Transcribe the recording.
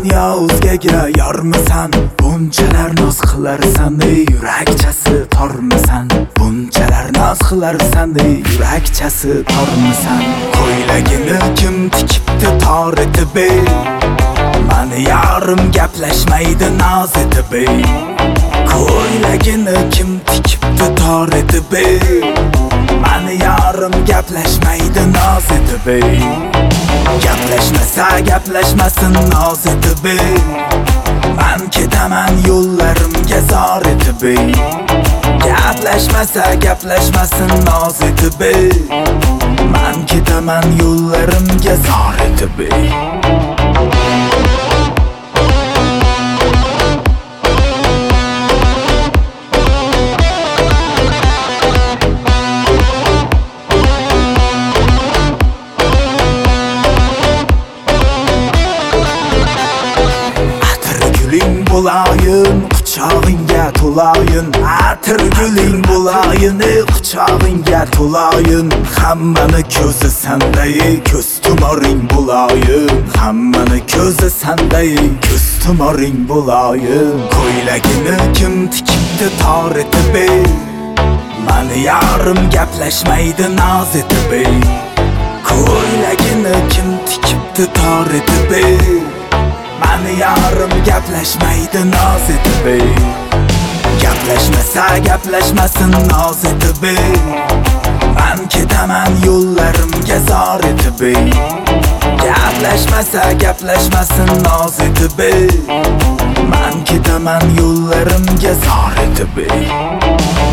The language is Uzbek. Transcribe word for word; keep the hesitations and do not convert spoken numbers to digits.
yo o'zgaga yormisan? Bunchalar noz qilarsan ey yurakchasi tormisan? Bunchalar noz qilarsan ey yurakchasi tormisan? Ko'ylagini kim tikibdi tor etib ey? Mani yarim gaplashmaydi noz etib ey. Ko'ylagini kim tikibdi tor etib ey? Mani yarim gaplashmaydi noz etib ey. Gaplashmasa gaplashmasin noz etib ey. Man ketaman yo'llarimga zor etib ey. Gaplashmasa gaplashmasin noz etib ey. Man ketaman yo'llarimga zor etib ey. Bulayın, quchog'ingga to'layın. Atir guling bulayın, ey quchog'ingga to'layın. Hammani ko'zi sanday, ko'z tumoring bulayın. Hammani ko'zi sanday, ko'z tumoring bulayın. Ko'ylagini kim tikibdi tor etib ey? Mani yarim gaplashmaydi noz etib ey. Ko'ylagini kim tikibdi tor etib ey? Mani yarim gaplashmaydi noz etib ey. Gaplashmasa gaplashmasin noz etib ey. Man ketaman yo'llarimga zor etib ey. Gaplashmasa gaplashmasin noz etib ey. Man ketaman yo'llarimga zor etib ey.